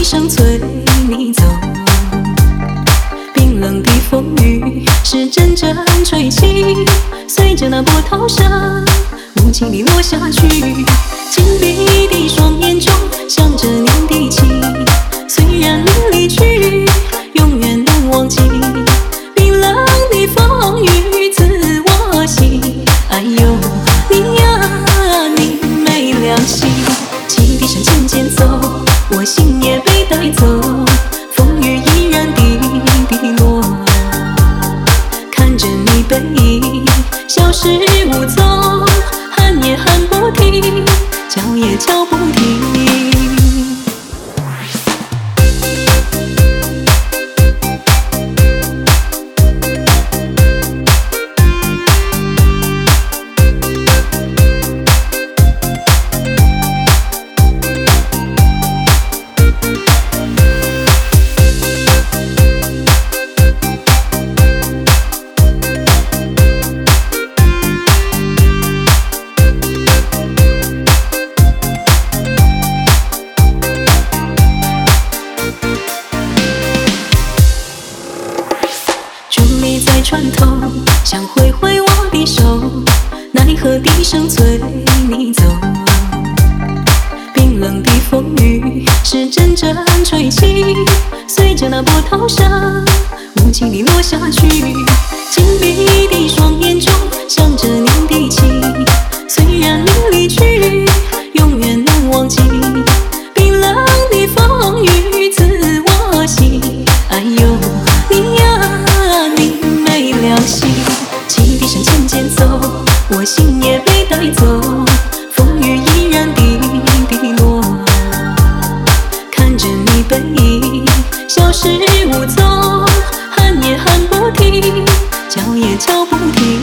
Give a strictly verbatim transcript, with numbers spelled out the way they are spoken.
低声催你走。冰冷的风雨是阵阵吹起，随着那波涛声无情地落下去。紧闭的双眼中想着你的情，虽然你离去，永远难忘记。冰冷的风雨刺我心，哎呦你呀你没良心。汽笛声渐渐走，我心也被带走，风雨依然滴滴落。看着你背影消失无踪，喊也喊不停，叫也叫不停。你在船头，想挥挥我的手，奈何笛声催你走。冰冷的风雨是阵阵吹起，随着那波涛声无情地落下去。紧闭的双眼中想着你的情，虽然你离去，永远难忘记。冰冷的风雨刺我心，哎呦你呀良心。汽笛声渐渐走，我心也被带走，风雨依然滴滴落。看着你背影消失无踪，喊也喊不停，叫也叫不停。